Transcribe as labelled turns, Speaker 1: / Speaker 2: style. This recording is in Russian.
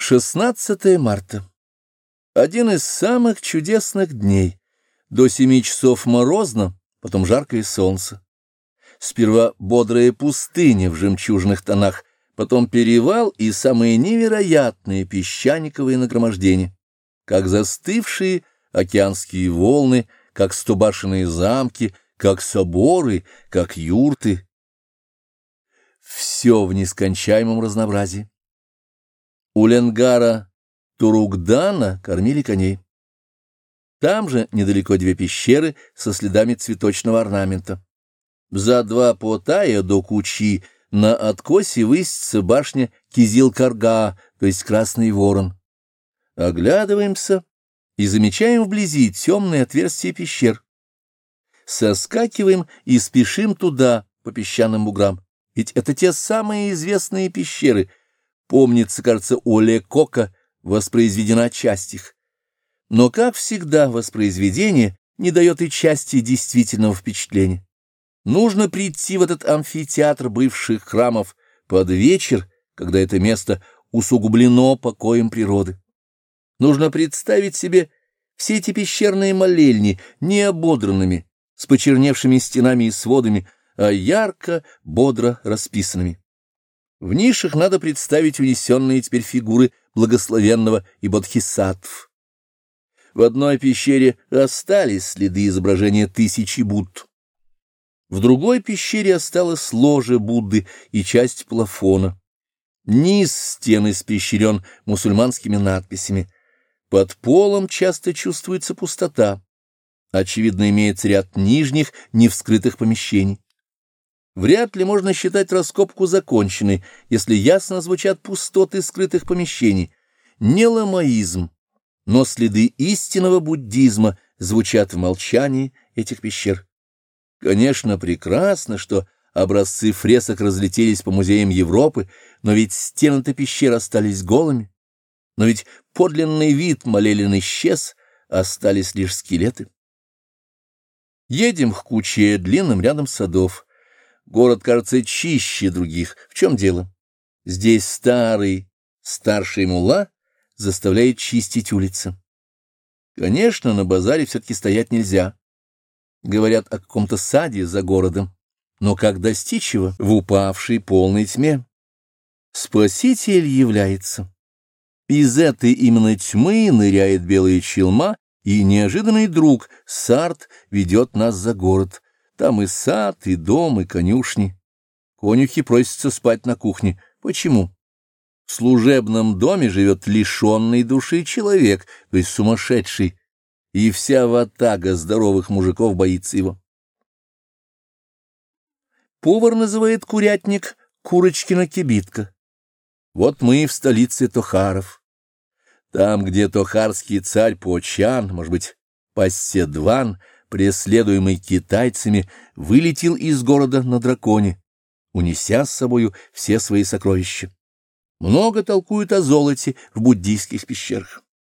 Speaker 1: 16 марта. Один из самых чудесных дней. До 7 часов морозно, потом жаркое солнце. Сперва бодрая пустыня в жемчужных тонах, потом перевал и самые невероятные песчаниковые нагромождения, как застывшие океанские волны, как стобашенные замки, как соборы, как юрты. Все в нескончаемом разнообразии. У Ленгара Туругдана кормили коней. Там же недалеко 2 пещеры со следами цветочного орнамента. За 2 потая до Кучи на откосе высится башня Кизил-Карга, то есть Красный Ворон. Оглядываемся и замечаем вблизи темные отверстия пещер. Соскакиваем и спешим туда, по песчаным буграм. Ведь это те самые известные пещеры. Помнится, кажется, у Лекока воспроизведена часть их. Но, как всегда, воспроизведение не дает и части действительного впечатления. Нужно прийти в этот амфитеатр бывших храмов под вечер, когда это место усугублено покоем природы. Нужно представить себе все эти пещерные молельни не ободранными, с почерневшими стенами и сводами, а ярко, бодро расписанными. В нишах надо представить унесенные теперь фигуры благословенного и бодхисаттв. В одной пещере остались следы изображения 1000 Будд. В другой пещере осталось ложе Будды и часть плафона. Низ стен испещрен мусульманскими надписями. Под полом часто чувствуется пустота. Очевидно, имеется ряд нижних, невскрытых помещений. Вряд ли можно считать раскопку законченной, если ясно звучат пустоты скрытых помещений. Не ламаизм, но следы истинного буддизма звучат в молчании этих пещер. Конечно, прекрасно, что образцы фресок разлетелись по музеям Европы, но ведь стены-то пещер остались голыми. Но ведь подлинный вид молелин исчез, остались лишь скелеты. Едем к Куче длинным рядом садов. Город кажется чище других. В чем дело? Здесь старший мулла заставляет чистить улицы. Конечно, на базаре все-таки стоять нельзя. Говорят о каком-то саде за городом. Но как достичь его в упавшей полной тьме? Спаситель является. Из этой именно тьмы ныряет белая челма, и неожиданный друг, Сарт, ведет нас за город. Там и сад, и дом, и конюшни. Конюхи просятся спать на кухне. Почему? В служебном доме живет лишенный души человек, то есть сумасшедший, и вся ватага здоровых мужиков боится его. Повар называет курятник Курочкина кибитка. Вот мы в столице Тохаров. Там, где тохарский царь Почан, может быть, Пасседван, преследуемый китайцами, вылетел из города на драконе, унеся с собою все свои сокровища. Много толкуют о золоте в буддийских пещерах.